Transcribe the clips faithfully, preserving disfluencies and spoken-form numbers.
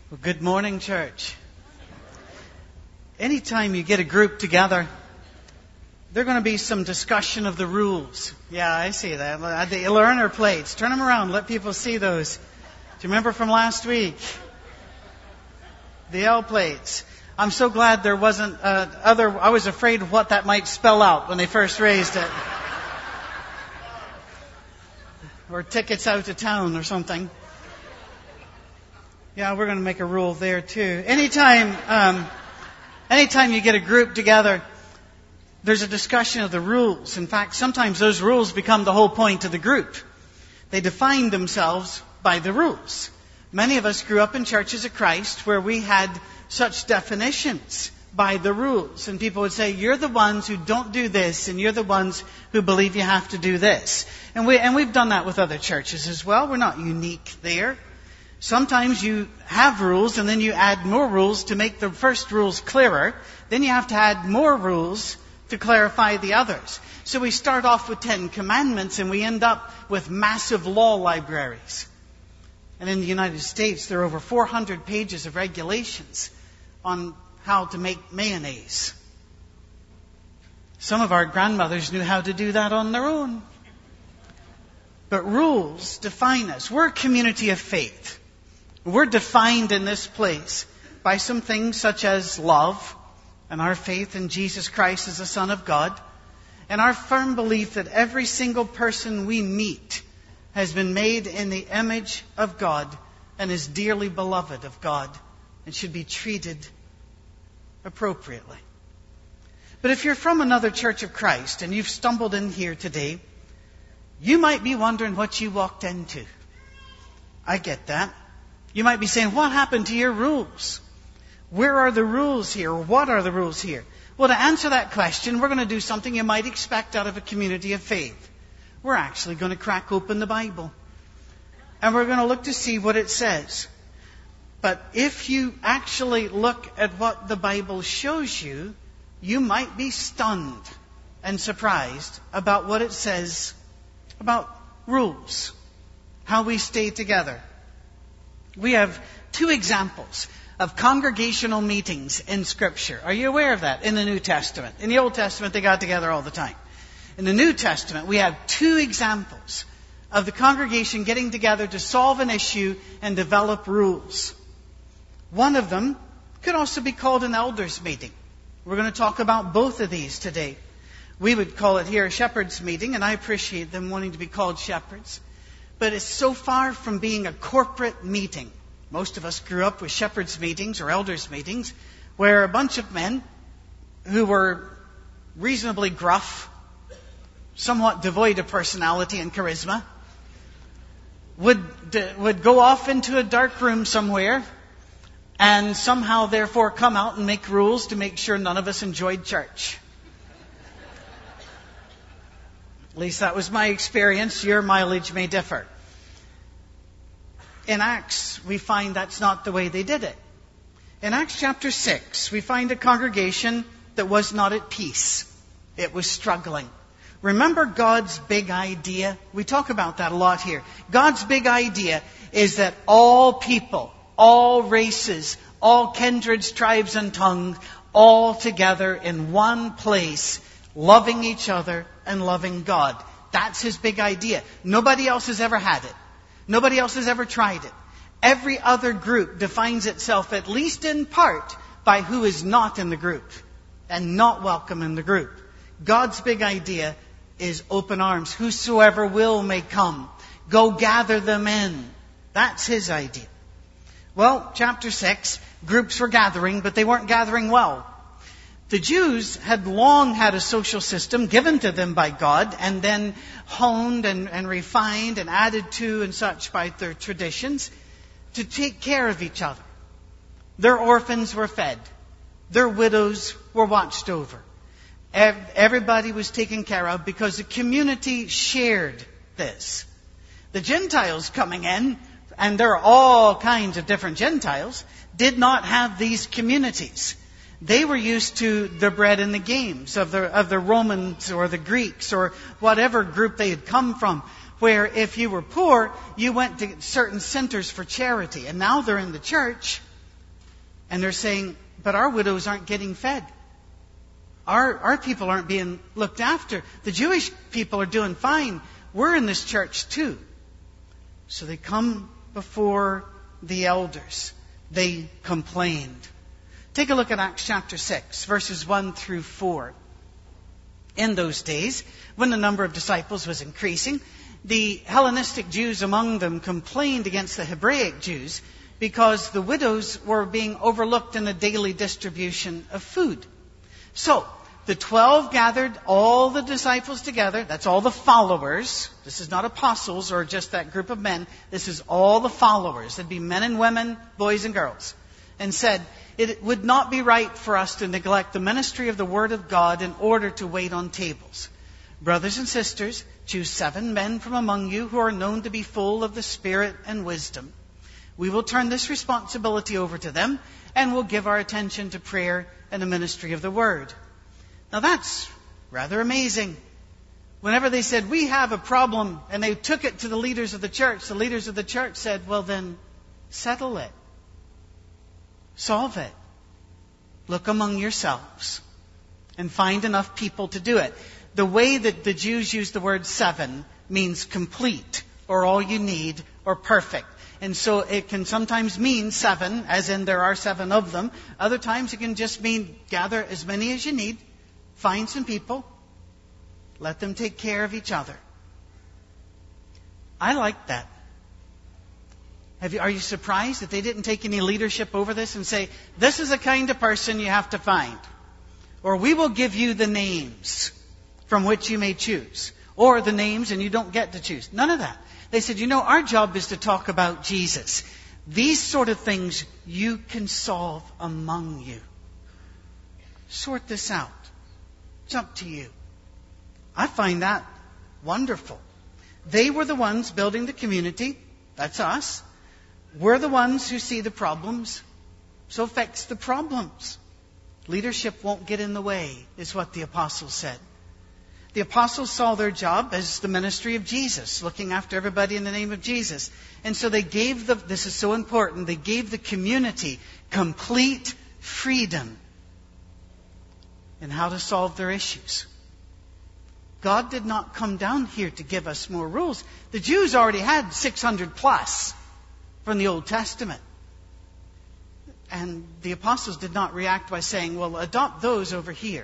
Well, good morning, church. Anytime you get a group together, there's going to be some discussion of the rules. Yeah, I see that. The learner plates. Turn them around. Let people see those. Do you remember from last week? The L plates. I'm so glad there wasn't uh, other... I was afraid of what that might spell out when they first raised it. Or tickets out of town or something. Yeah, we're going to make a rule there too. Anytime, um, anytime you get a group together, there's a discussion of the rules. In fact, sometimes those rules become the whole point of the group. They define themselves by the rules. Many of us grew up in churches of Christ where we had such definitions by the rules. And people would say, you're the ones who don't do this, and you're the ones who believe you have to do this. And, we, and we've done that with other churches as well. We're not unique there. Sometimes you have rules and then you add more rules to make the first rules clearer. Then you have to add more rules to clarify the others. So we start off with Ten Commandments and we end up with massive law libraries. And in the United States, there are over four hundred pages of regulations on how to make mayonnaise. Some of our grandmothers knew how to do that on their own. But rules define us. We're a community of faith. We're defined in this place by some things such as love and our faith in Jesus Christ as the Son of God, and our firm belief that every single person we meet has been made in the image of God and is dearly beloved of God and should be treated appropriately. But if you're from another Church of Christ and you've stumbled in here today, you might be wondering what you walked into. I get that. You might be saying, what happened to your rules? Where are the rules here? What are the rules here? Well, to answer that question, we're going to do something you might expect out of a community of faith. We're actually going to crack open the Bible. And we're going to look to see what it says. But if you actually look at what the Bible shows you, you might be stunned and surprised about what it says about rules, how we stay together. We have two examples of congregational meetings in Scripture. Are you aware of that? In the New Testament. In the Old Testament, they got together all the time. In the New Testament, we have two examples of the congregation getting together to solve an issue and develop rules. One of them could also be called an elders' meeting. We're going to talk about both of these today. We would call it here a shepherd's meeting, and I appreciate them wanting to be called shepherds. But it's so far from being a corporate meeting. Most of us grew up with shepherds' meetings or elders' meetings where a bunch of men who were reasonably gruff, somewhat devoid of personality and charisma, would, would go off into a dark room somewhere and somehow therefore come out and make rules to make sure none of us enjoyed church. At least that was my experience. Your mileage may differ. In Acts, we find that's not the way they did it. In Acts chapter six, we find a congregation that was not at peace. It was struggling. Remember God's big idea? We talk about that a lot here. God's big idea is that all people, all races, all kindreds, tribes, and tongues, all together in one place, loving each other and loving God. That's His big idea. Nobody else has ever had it. Nobody else has ever tried it. Every other group defines itself, at least in part, by who is not in the group and not welcome in the group. God's big idea is open arms. Whosoever will may come. Go gather them in. That's His idea. Well, chapter six, groups were gathering, but they weren't gathering well. The Jews had long had a social system given to them by God and then honed and, and refined and added to and such by their traditions to take care of each other. Their orphans were fed. Their widows were watched over. Everybody was taken care of because the community shared this. The Gentiles coming in, and there are all kinds of different Gentiles, did not have these communities. They were used to the bread and the games of the, of the Romans or the Greeks or whatever group they had come from, where if you were poor, you went to certain centers for charity. And now they're in the church, And they're saying, but our widows aren't getting fed. Our, our people aren't being looked after. The Jewish people are doing fine. We're in this church too. So they come before the elders. They complained. Take a look at Acts chapter six, verses one through four. In those days, when the number of disciples was increasing, the Hellenistic Jews among them complained against the Hebraic Jews because the widows were being overlooked in the daily distribution of food. So, the twelve gathered all the disciples together. That's all the followers. This is not apostles or just that group of men. This is all the followers. It'd be men and women, boys and girls. And said, it would not be right for us to neglect the ministry of the Word of God in order to wait on tables. Brothers and sisters, choose seven men from among you who are known to be full of the Spirit and wisdom. We will turn this responsibility over to them and will give our attention to prayer and the ministry of the Word. Now that's rather amazing. Whenever they said, we have a problem, and they took it to the leaders of the church, the leaders of the church said, well then, settle it. Solve it. Look among yourselves and find enough people to do it. The way that the Jews use the word seven means complete, or all you need, or perfect. And so it can sometimes mean seven, as in there are seven of them. Other times it can just mean gather as many as you need, find some people, let them take care of each other. I like that. Have you, are you surprised that they didn't take any leadership over this and say, this is the kind of person you have to find? Or we will give you the names from which you may choose. Or the names and you don't get to choose. None of that. They said, you know, our job is to talk about Jesus. These sort of things you can solve among you. Sort this out. It's up to you. I find that wonderful. They were the ones building the community. That's us. We're the ones who see the problems. So fix the problems. Leadership won't get in the way, is what the apostles said. The apostles saw their job as the ministry of Jesus, looking after everybody in the name of Jesus. And so they gave the, this is so important, they gave the community complete freedom in how to solve their issues. God did not come down here to give us more rules. The Jews already had six hundred plus from the Old Testament. And the apostles did not react by saying, well, adopt those over here.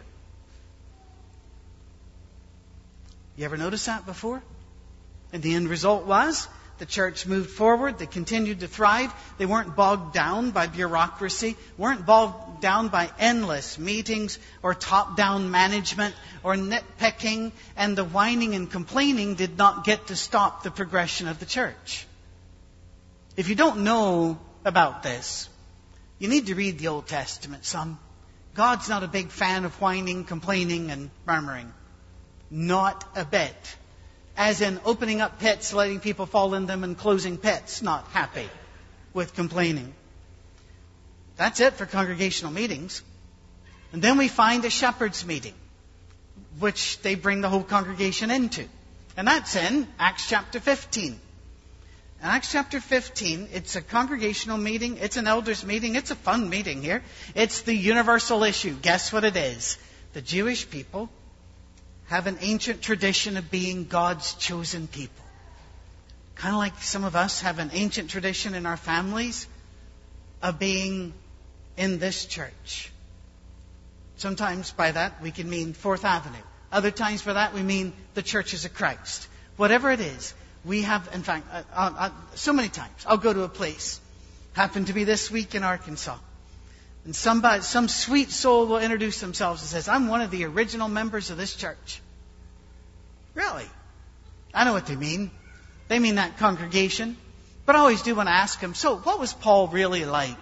You ever notice that before? And the end result was the church moved forward. They continued to thrive. They weren't bogged down by bureaucracy, weren't bogged down by endless meetings or top-down management or nitpicking. And the whining and complaining did not get to stop the progression of the church. If you don't know about this, you need to read the Old Testament some. God's not a big fan of whining, complaining, and murmuring. Not a bit. As in opening up pits, letting people fall in them, and closing pits. Not happy with complaining. That's it for congregational meetings. And then we find a shepherd's meeting, which they bring the whole congregation into. And that's in Acts chapter fifteen. In Acts chapter fifteen, it's a congregational meeting. It's an elders meeting. It's a fun meeting here. It's the universal issue. Guess what it is? The Jewish people have an ancient tradition of being God's chosen people. Kind of like some of us have an ancient tradition in our families of being in this church. Sometimes by that we can mean Fourth Avenue. Other times by that we mean the churches of Christ. Whatever it is, we have, in fact, uh, uh, so many times I'll go to a place. Happened to be this week in Arkansas. And somebody, some sweet soul will introduce themselves and says, I'm one of the original members of this church. Really? I know what they mean. They mean that congregation. But I always do want to ask them, so what was Paul really like?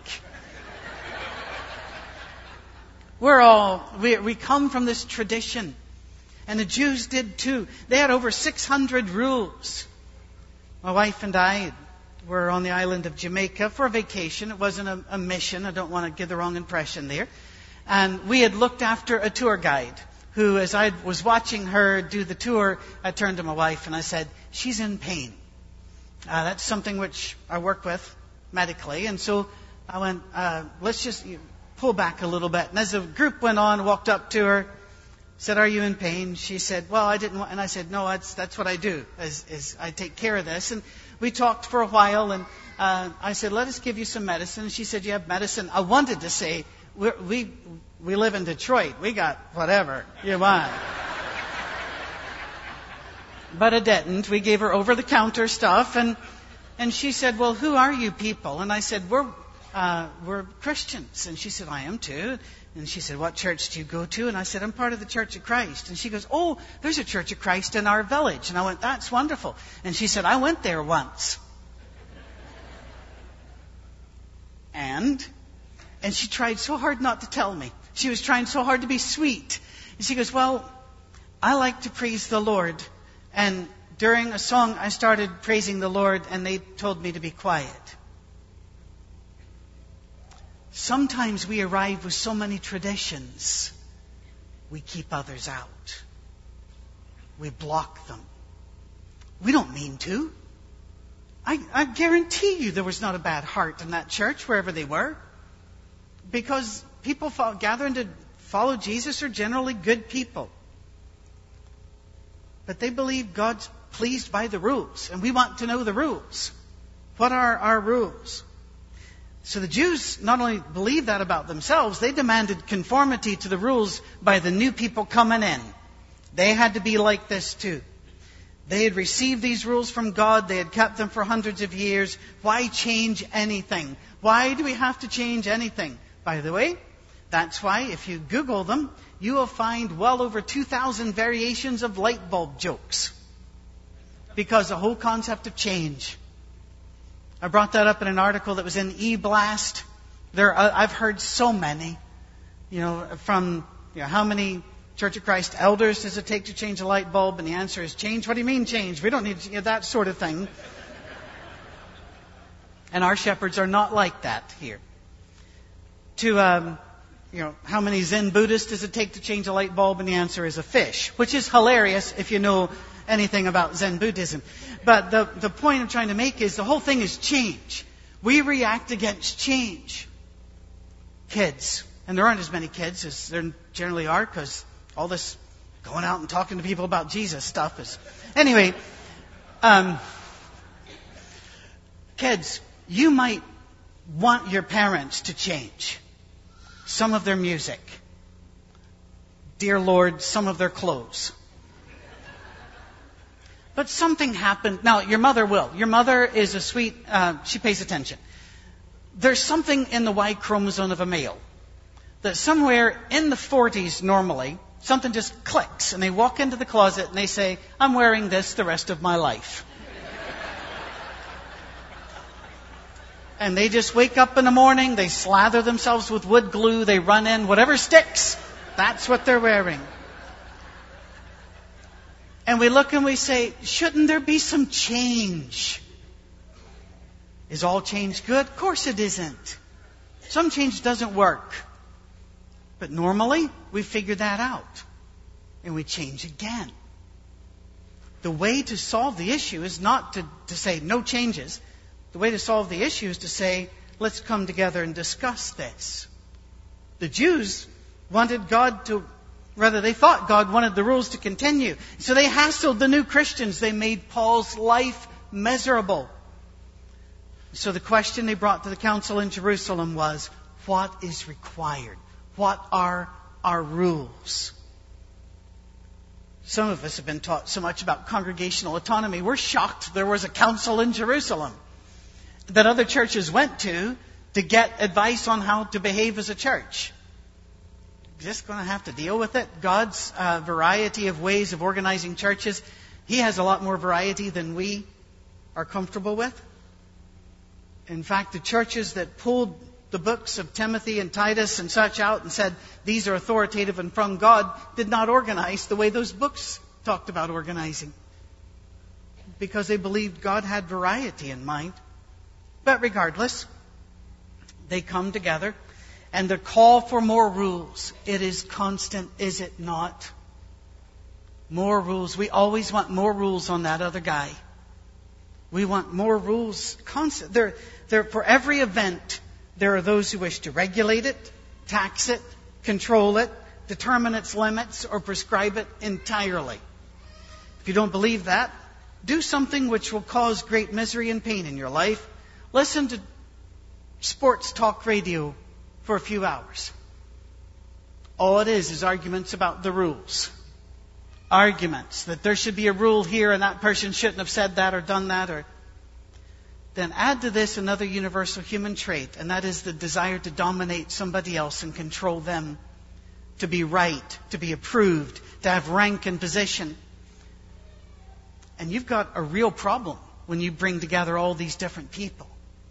We're all, we, we come from this tradition. And the Jews did too. They had over six hundred rules. My wife and I were on the island of Jamaica for a vacation. It wasn't a, a mission. I don't want to give the wrong impression there. And we had looked after a tour guide who, as I was watching her do the tour, I turned to my wife and I said, she's in pain. Uh, that's something which I work with medically. And so I went, uh, let's just pull back a little bit. And as the group went on, walked up to her, said, are you in pain? She said, well, I didn't want, and I said, no, that's, that's what I do, is, is I take care of this. And we talked for a while, and uh, I said, let us give you some medicine. And she said, you have medicine? I wanted to say, we're, we we live in Detroit. We got whatever you want. But I didn't. We gave her over-the-counter stuff, and and she said, well, who are you people? And I said, we're uh, we're Christians. And she said, I am too. And she said, what church do you go to? And I said, I'm part of the Church of Christ. And she goes, oh, there's a Church of Christ in our village. And I went, that's wonderful. And she said, I went there once. And? And she tried so hard not to tell me. She was trying so hard to be sweet. And she goes, well, I like to praise the Lord. And during a song, I started praising the Lord, and they told me to be quiet. Sometimes we arrive with so many traditions, we keep others out. We block them. We don't mean to. I, I guarantee you there was not a bad heart in that church, wherever they were. Because people follow, gathering to follow Jesus are generally good people. But they believe God's pleased by the rules, and we want to know the rules. What are our rules? So the Jews not only believed that about themselves, they demanded conformity to the rules by the new people coming in. They had to be like this too. They had received these rules from God. They had kept them for hundreds of years. Why change anything? Why do we have to change anything? By the way, that's why if you Google them, you will find well over two thousand variations of light bulb jokes. Because the whole concept of change. I brought that up in an article that was in E-Blast. There, uh, I've heard so many, you know, from you know, how many Church of Christ elders does it take to change a light bulb? And the answer is change. What do you mean change? We don't need you know, that sort of thing. And our shepherds are not like that here. To, um, you know, how many Zen Buddhists does it take to change a light bulb? And the answer is a fish, which is hilarious if you know anything about Zen Buddhism. But the, the point I'm trying to make is the whole thing is change. We react against change. Kids. And there aren't as many kids as there generally are because all this going out and talking to people about Jesus stuff is... Anyway, um, kids, you might want your parents to change some of their music. Dear Lord, some of their clothes. But something happened. Now, your mother will. Your mother is a sweet, uh, she pays attention. There's something in the Y chromosome of a male that somewhere in the forties normally, something just clicks and they walk into the closet and they say, I'm wearing this the rest of my life. And they just wake up in the morning, they slather themselves with wood glue, they run in, whatever sticks, that's what they're wearing. And we look and we say, shouldn't there be some change? Is all change good? Of course it isn't. Some change doesn't work. But normally, we figure that out. And we change again. The way to solve the issue is not to, to say no changes. The way to solve the issue is to say, let's come together and discuss this. The Jews wanted God to... Rather, they thought God wanted the rules to continue. So they hassled the new Christians. They made Paul's life miserable. So the question they brought to the council in Jerusalem was, what is required? What are our rules? Some of us have been taught so much about congregational autonomy. We're shocked there was a council in Jerusalem that other churches went to to get advice on how to behave as a church. Just going to have to deal with it. God's uh, variety of ways of organizing churches, He has a lot more variety than we are comfortable with. In fact, the churches that pulled the books of Timothy and Titus and such out and said these are authoritative and from God did not organize the way those books talked about organizing. Because they believed God had variety in mind. But regardless, they come together. And the call for more rules, it is constant, is it not? More rules. We always want more rules on that other guy. We want more rules constant. They're, they're, for every event, There are those who wish to regulate it, tax it, control it, determine its limits, or prescribe it entirely. If you don't believe that, do something which will cause great misery and pain in your life. Listen to sports talk radio for a few hours. All it is is arguments about the rules. Arguments that there should be a rule here and that person shouldn't have said that or done that. Or then add to this another universal human trait, and that is the desire to dominate somebody else and control them, to be right, to be approved, to have rank and position. And you've got a real problem when you bring together all these different people.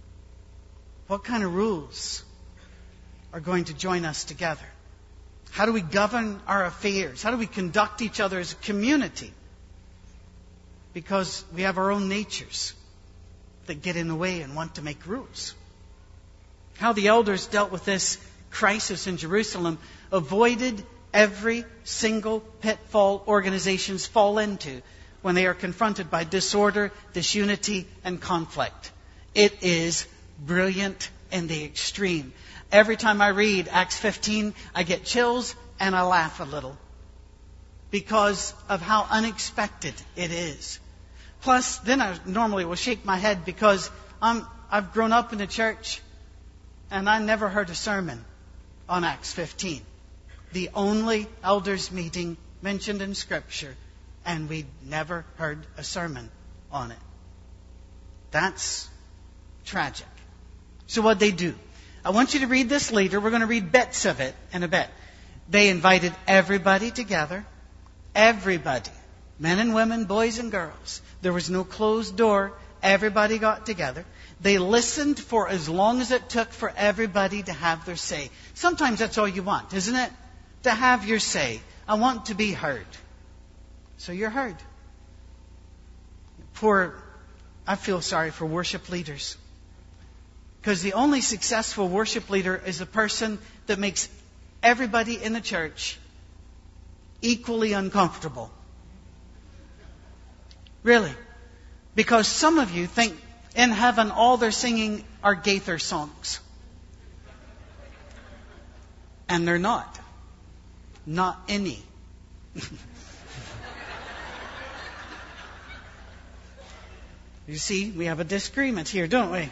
What kind of rules are going to join us together? How do we govern our affairs? How do we conduct each other as a community? Because we have our own natures that get in the way and want to make rules. How the elders dealt with this crisis in Jerusalem, avoided every single pitfall organizations fall into when they are confronted by disorder, disunity, and conflict. It is brilliant in the extreme. Every time I read Acts fifteen, I get chills and I laugh a little because of how unexpected it is. Plus, then I normally will shake my head because I'm, I've grown up in the church and I never heard a sermon on Acts fifteen. The only elders meeting mentioned in Scripture, and we never heard a sermon on it. That's tragic. So what'd they do? I want you to read this later. We're going to read bits of it in a bit. They invited everybody together. Everybody. Men and women, boys and girls. There was no closed door. Everybody got together. They listened for as long as it took for everybody to have their say. Sometimes that's all you want, isn't it? To have your say. I want to be heard. So you're heard. Poor, I feel sorry for worship leaders. Because the only successful worship leader is a person that makes everybody in the church equally uncomfortable. Really. Because some of you think in heaven all they're singing are Gaither songs. And they're not. Not any. You see, we have a disagreement here, don't we?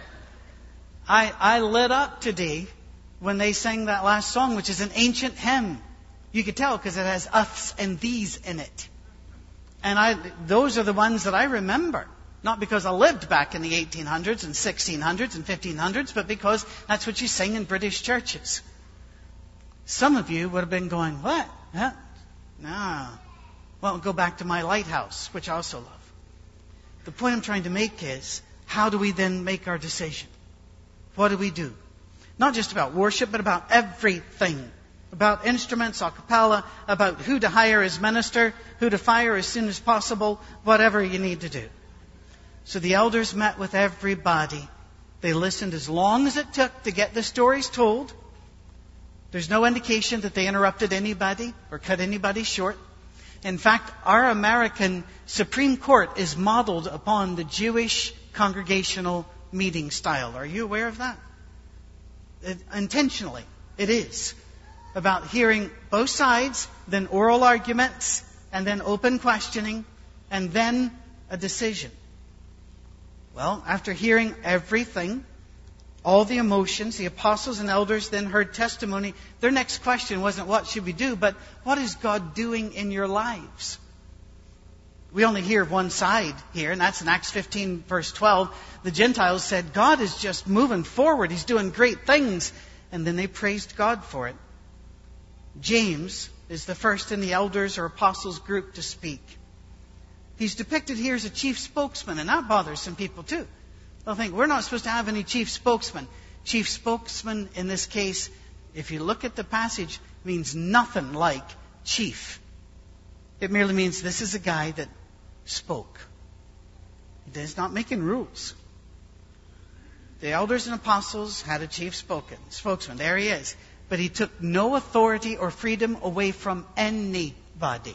I, I lit up today when they sang that last song, which is an ancient hymn. You could tell because it has us and these in it. And I, those are the ones that I remember. Not because I lived back in the eighteen hundreds and sixteen hundreds and fifteen hundreds, but because that's what you sing in British churches. Some of you would have been going, what? Huh? No. Well, go back to My Lighthouse, which I also love. The point I'm trying to make is, how do we then make our decision? What do we do? Not just about worship, but about everything. About instruments, a cappella, about who to hire as minister, who to fire as soon as possible, whatever you need to do. So the elders met with everybody. They listened as long as it took to get the stories told. There's no indication that they interrupted anybody or cut anybody short. In fact, our American Supreme Court is modeled upon the Jewish congregational meeting style. Are you aware of that? It, intentionally, it is. About hearing both sides, then oral arguments, and then open questioning, and then a decision. Well, after hearing everything, all the emotions, the apostles and elders then heard testimony. Their next question wasn't what should we do, but what is God doing in your lives? We only hear one side here, and that's in Acts fifteen, verse twelve. The Gentiles said, God is just moving forward. He's doing great things. And then they praised God for it. James is the first in the elders or apostles group to speak. He's depicted here as a chief spokesman, and that bothers some people too. They'll think, we're not supposed to have any chief spokesman. Chief spokesman, in this case, if you look at the passage, means nothing like chief. It merely means this is a guy that spoke. He's not making rules. The elders and apostles had a chief spoken, spokesman. There he is. But he took no authority or freedom away from anybody.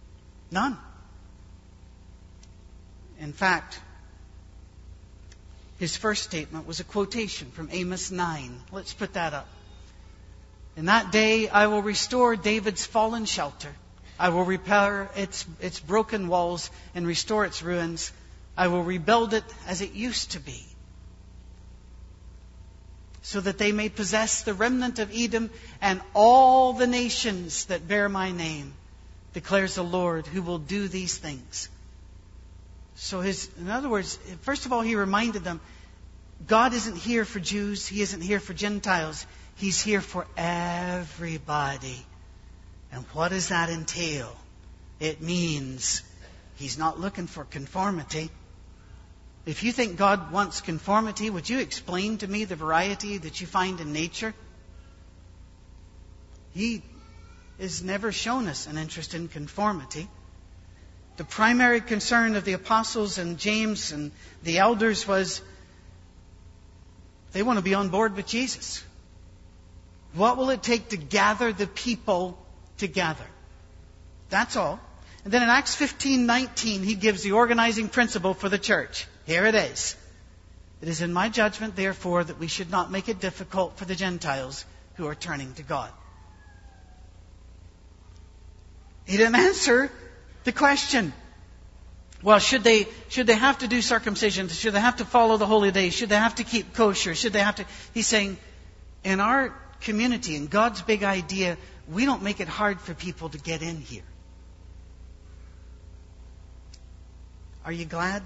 None. In fact, His first statement was a quotation from Amos nine. Let's put that up. In that day I will restore David's fallen shelter. I will repair its, its broken walls and restore its ruins. I will rebuild it as it used to be, so that they may possess the remnant of Edom and all the nations that bear my name, declares the Lord, who will do these things. So his, in other words, first of all, he reminded them, God isn't here for Jews. He isn't here for Gentiles. He's here for everybody. And what does that entail? It means He's not looking for conformity. If you think God wants conformity, would you explain to me the variety that you find in nature? He has never shown us an interest in conformity. The primary concern of the apostles and James and the elders was they want to be on board with Jesus. What will it take to gather the people together? That's all. And then in Acts fifteen nineteen, he gives the organizing principle for the church. Here it is. It is in my judgment, therefore, that we should not make it difficult for the Gentiles who are turning to God. He didn't answer the question. Well, should they should they have to do circumcision? Should they have to follow the holy days? Should they have to keep kosher? Should they have to? He's saying, in our community, in God's big idea, we don't make it hard for people to get in here. Are you glad?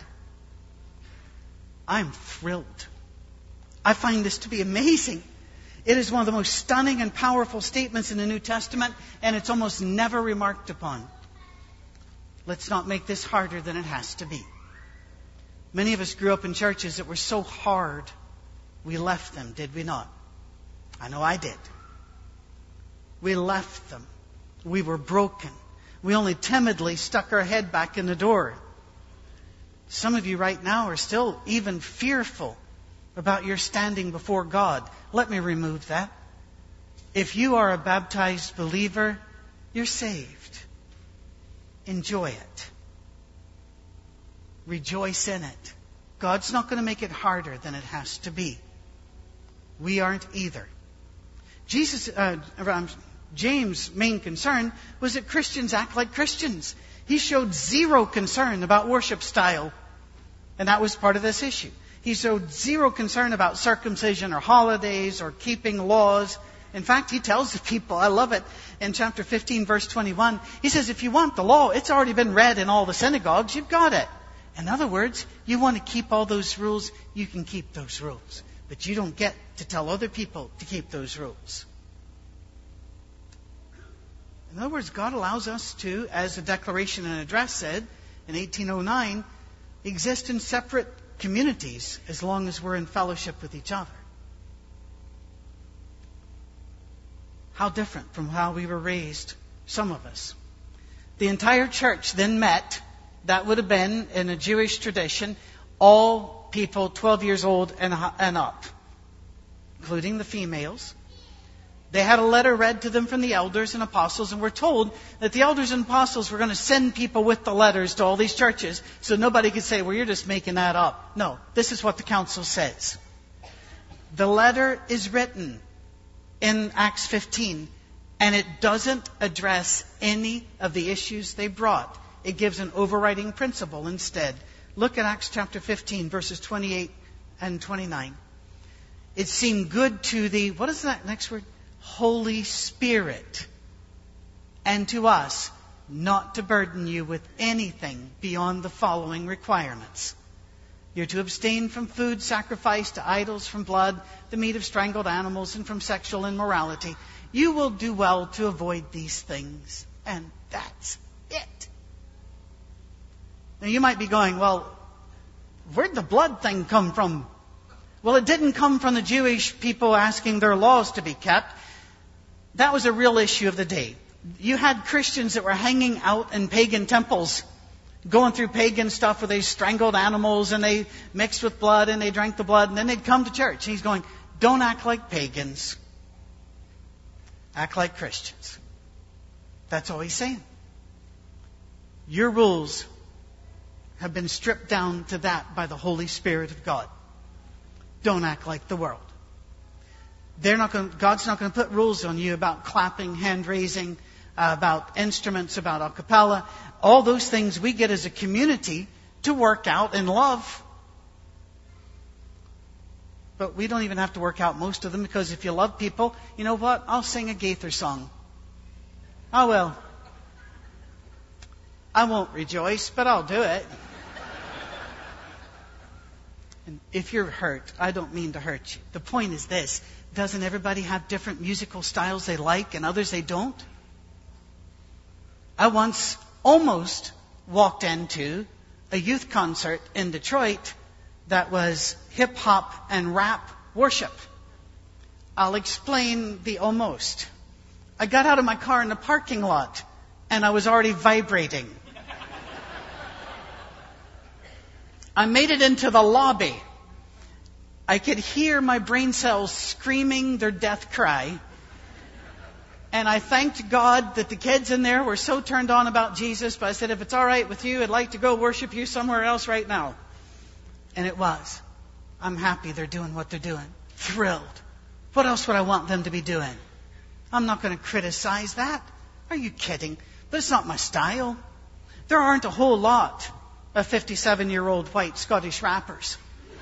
I'm thrilled. I find this to be amazing. It is one of the most stunning and powerful statements in the New Testament, and it's almost never remarked upon. Let's not make this harder than it has to be. Many of us grew up in churches that were so hard, we left them, did we not? I know I did. We left them. We were broken. We only timidly stuck our head back in the door. Some of you right now are still even fearful about your standing before God. Let me remove that. If you are a baptized believer, you're saved. Enjoy it. Rejoice in it. God's not going to make it harder than it has to be. We aren't either. Jesus, uh, James' main concern was that Christians act like Christians. He showed zero concern about worship style, and that was part of this issue. He showed zero concern about circumcision or holidays or keeping laws. In fact, he tells the people, I love it, in chapter fifteen, verse twenty-one, he says, if you want the law, it's already been read in all the synagogues, you've got it. In other words, you want to keep all those rules, you can keep those rules. But you don't get to tell other people to keep those rules. In other words, God allows us to, as the Declaration and Address said in eighteen oh nine, exist in separate communities as long as we're in fellowship with each other. How different from how we were raised, some of us. The entire church then met. That would have been, in a Jewish tradition, all people twelve years old and, and up, including the females. They had a letter read to them from the elders and apostles, and we're told that the elders and apostles were going to send people with the letters to all these churches so nobody could say, well, you're just making that up. No, this is what the council says. The letter is written in Acts fifteen, and it doesn't address any of the issues they brought. It gives an overriding principle instead. Look at Acts chapter fifteen, verses twenty-eight and twenty-nine. It seemed good to the, what is that next word? Holy Spirit, and to us, not to burden you with anything beyond the following requirements. You're to abstain from food sacrificed to idols, from blood, the meat of strangled animals, and from sexual immorality. You will do well to avoid these things. And that's it. Now you might be going, well, where'd the blood thing come from? Well, it didn't come from the Jewish people asking their laws to be kept. That was a real issue of the day. You had Christians that were hanging out in pagan temples, going through pagan stuff where they strangled animals and they mixed with blood and they drank the blood, and then they'd come to church. And he's going, don't act like pagans. Act like Christians. That's all he's saying. Your rules have been stripped down to that by the Holy Spirit of God. don't act like the world. They're not going, God's not going to put rules on you about clapping, hand raising, uh, about instruments, about a cappella. All those things we get as a community to work out in love. But we don't even have to work out most of them, because if you love people, you know what? I'll sing a Gaither song. I will. I won't rejoice, but I'll do it. And if you're hurt, I don't mean to hurt you. The point is this. Doesn't everybody have different musical styles they like and others they don't? I once almost walked into a youth concert in Detroit that was hip-hop and rap worship. I'll explain the almost. I got out of my car in the parking lot, and I was already vibrating. I made it into the lobby. I could hear my brain cells screaming their death cry. And I thanked God that the kids in there were so turned on about Jesus. But I said, if it's all right with you, I'd like to go worship you somewhere else right now. And it was. I'm happy they're doing what they're doing. Thrilled. What else would I want them to be doing? I'm not going to criticize that. Are you kidding? But it's not my style. There aren't a whole lot of fifty-seven-year-old white Scottish rappers.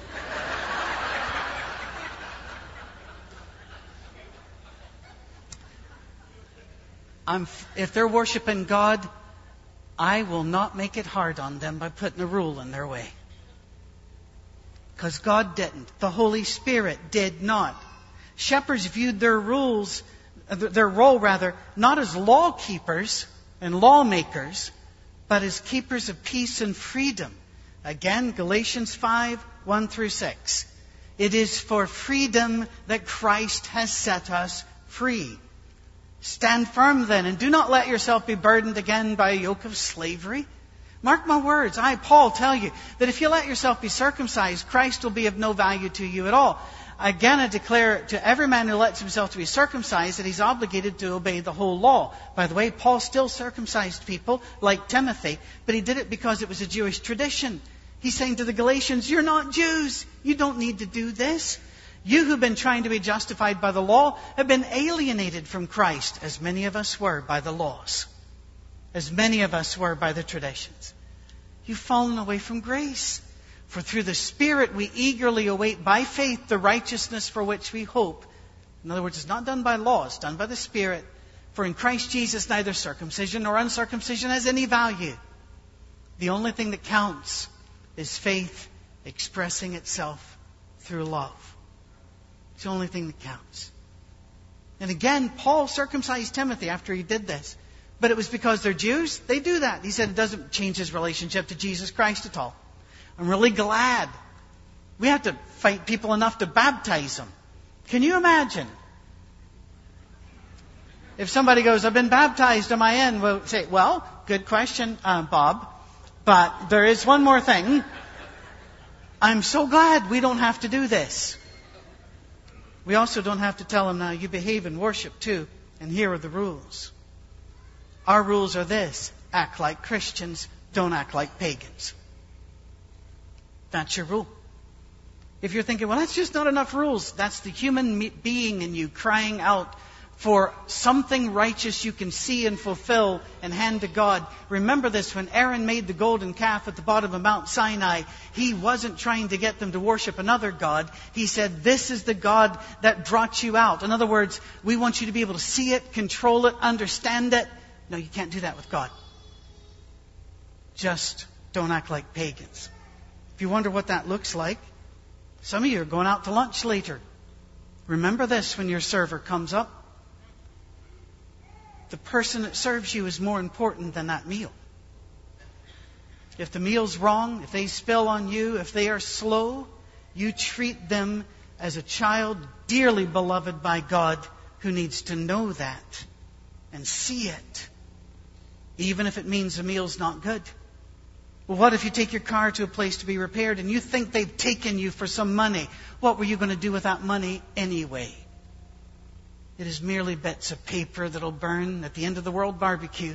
I'm, if they're worshiping God, I will not make it hard on them by putting a rule in their way. Because God didn't. The Holy Spirit did not. Shepherds viewed their rules, their role rather, not as law keepers and lawmakers, but as keepers of peace and freedom. Again, Galatians five, one through six. It is for freedom that Christ has set us free. Stand firm then, and do not let yourself be burdened again by a yoke of slavery. Mark my words, I, Paul, tell you that if you let yourself be circumcised, Christ will be of no value to you at all. Again, I declare to every man who lets himself to be circumcised that he's obligated to obey the whole law. By the way, Paul still circumcised people, like Timothy, but he did it because it was a Jewish tradition. He's saying to the Galatians, you're not Jews. You don't need to do this. You who've been trying to be justified by the law have been alienated from Christ, as many of us were by the laws, as many of us were by the traditions. You've fallen away from grace. For through the Spirit we eagerly await by faith the righteousness for which we hope. In other words, it's not done by law, it's done by the Spirit. For in Christ Jesus neither circumcision nor uncircumcision has any value. The only thing that counts is faith expressing itself through love. It's the only thing that counts. And again, Paul circumcised Timothy after he did this. But it was because they're Jews. They do that. He said it doesn't change his relationship to Jesus Christ at all. I'm really glad. We have to fight people enough to baptize them. Can you imagine? If somebody goes, I've been baptized, am I in? We'll say, well, good question, uh, Bob. But there is one more thing. I'm so glad we don't have to do this. We also don't have to tell them, now you behave in worship too, and here are the rules. Our rules are this: act like Christians, don't act like pagans. That's your rule. If you're thinking, well, that's just not enough rules, that's the human being in you crying out for something righteous you can see and fulfill and hand to God. Remember this, when Aaron made the golden calf at the bottom of Mount Sinai, he wasn't trying to get them to worship another God. He said, this is the God that brought you out. In other words, we want you to be able to see it, control it, understand it. No, you can't do that with God. Just don't act like pagans. If you wonder what that looks like, some of you are going out to lunch later. Remember this when your server comes up. The person that serves you is more important than that meal. If the meal's wrong, if they spill on you, if they are slow, you treat them as a child dearly beloved by God who needs to know that and see it, even if it means the meal's not good. Well, what if you take your car to a place to be repaired and you think they've taken you for some money? What were you going to do with that money anyway? It is merely bits of paper that'll burn at the end of the world barbecue.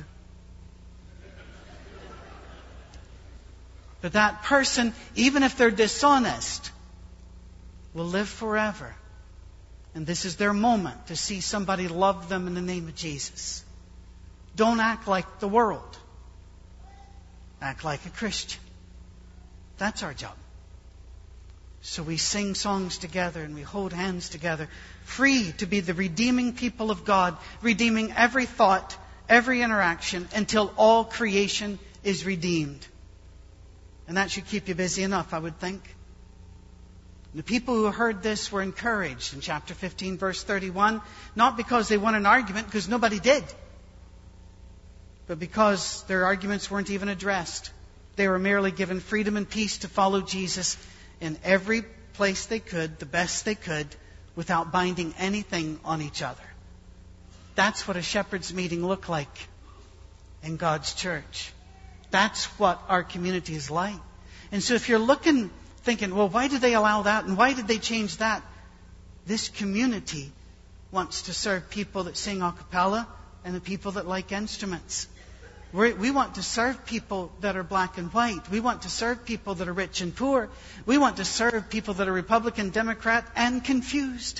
But that person, even if they're dishonest, will live forever. And this is their moment to see somebody love them in the name of Jesus. Don't act like the world. Act like a Christian. That's our job. So we sing songs together and we hold hands together, free to be the redeeming people of God, redeeming every thought, every interaction, until all creation is redeemed. And that should keep you busy enough, I would think. The people who heard this were encouraged in chapter fifteen, verse thirty-one, not because they won an argument, because nobody did, but because their arguments weren't even addressed. They were merely given freedom and peace to follow Jesus in every place they could, the best they could, without binding anything on each other. That's what a shepherd's meeting looked like in God's church. That's what our community is like. And so if you're looking, thinking, well, why did they allow that and why did they change that? This community wants to serve people that sing a cappella and the people that like instruments. We're, we want to serve people that are black and white. We want to serve people that are rich and poor. We want to serve people that are Republican, Democrat, and confused.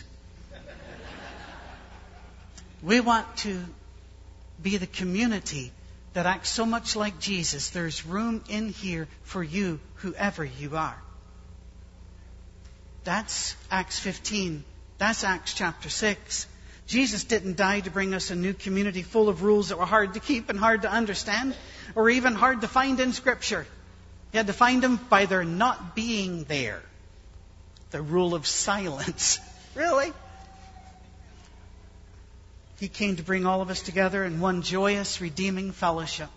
We want to be the community that acts so much like Jesus. There's room in here for you, whoever you are. That's Acts fifteen. That's Acts chapter six. Jesus didn't die to bring us a new community full of rules that were hard to keep and hard to understand, or even hard to find in Scripture. He had to find them by their not being there. The rule of silence. Really? He came to bring all of us together in one joyous, redeeming fellowship.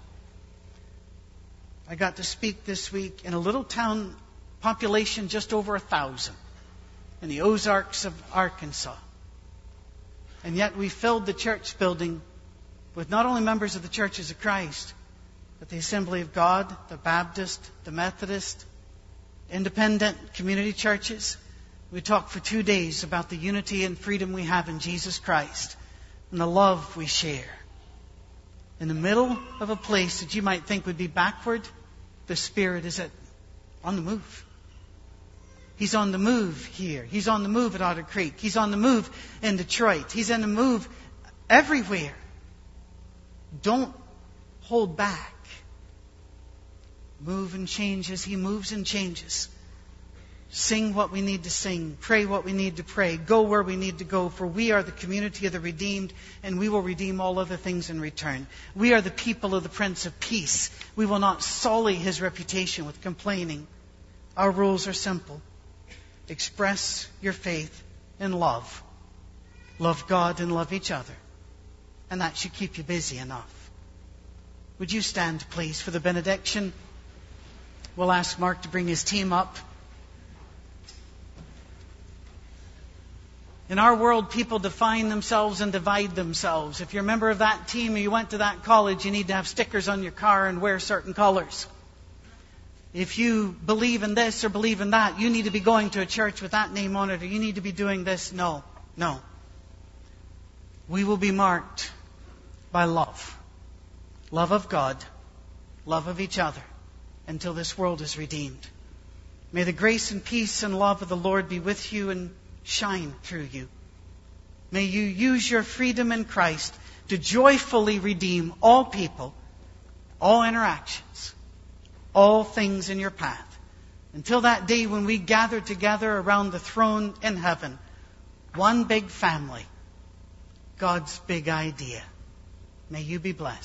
I got to speak this week in a little town, population just over a thousand, in the Ozarks of Arkansas. And yet we filled the church building with not only members of the Churches of Christ, but the Assembly of God, the Baptist, the Methodist, independent community churches. We talked for two days about the unity and freedom we have in Jesus Christ and the love we share. In the middle of a place that you might think would be backward, the Spirit is at, on the move. He's on the move here. He's on the move at Otter Creek. He's on the move in Detroit. He's on the move everywhere. Don't hold back. Move and change as He moves and changes. Sing what we need to sing. Pray what we need to pray. Go where we need to go. For we are the community of the redeemed, and we will redeem all other things in return. We are the people of the Prince of Peace. We will not sully His reputation with complaining. Our rules are simple. Express your faith in love. Love God and love each other. And that should keep you busy enough. Would you stand, please, for the benediction? We'll ask Mark to bring his team up. In our world, people define themselves and divide themselves. If you're a member of that team or you went to that college, you need to have stickers on your car and wear certain colors. If you believe in this or believe in that, you need to be going to a church with that name on it, or you need to be doing this. No, no. We will be marked by love. Love of God, love of each other, until this world is redeemed. May the grace and peace and love of the Lord be with you and shine through you. May you use your freedom in Christ to joyfully redeem all people, all interactions, all things in your path. Until that day when we gather together around the throne in heaven. One big family. God's big idea. May you be blessed.